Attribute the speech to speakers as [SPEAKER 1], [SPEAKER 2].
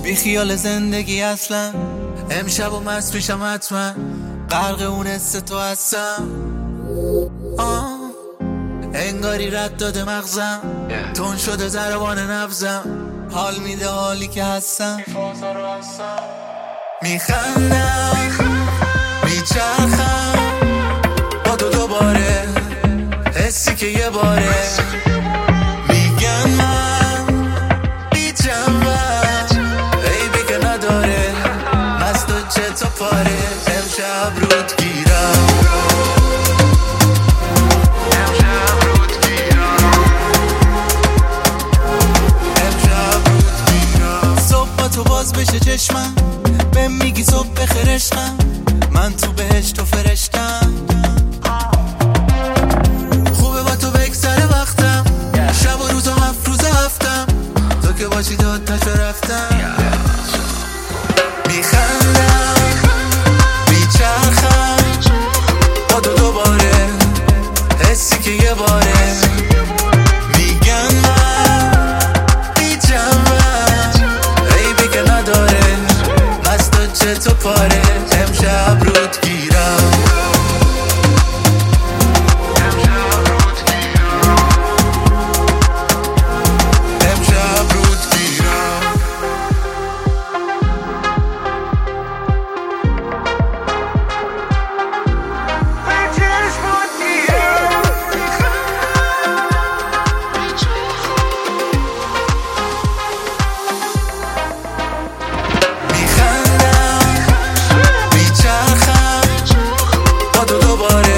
[SPEAKER 1] بی خیال زندگی اصلا، امشب و مست پیشم حتما، غرق اون حس تو هستم. انگاری رد داده مغزم، تون شده ضربان نبزم، حال میده حالی که هستم. میخندم میچرخم با تو دوباره، حسی که یه باره میگن من بی‌جنبم، عیبی که نداره، مست و چتا پاره. امشب رود گیرم، تو باز بشه چشمم، به میگی صبح بخیر عشقم، من تو بهشت و فرشتم. خوبه با تو بگذره وقتم، شب و روز و 7 روز هفتم، تو که باشی داد تشو رفتم. میخندم میچرخم با تو دوباره، حسی که یه باره میگن من بی‌جنبم، عیبی که نداره، مست و چت و پاره. امشب رود گیرم، امشب رود گیرم. میخندم میچرخم با تو دوباره،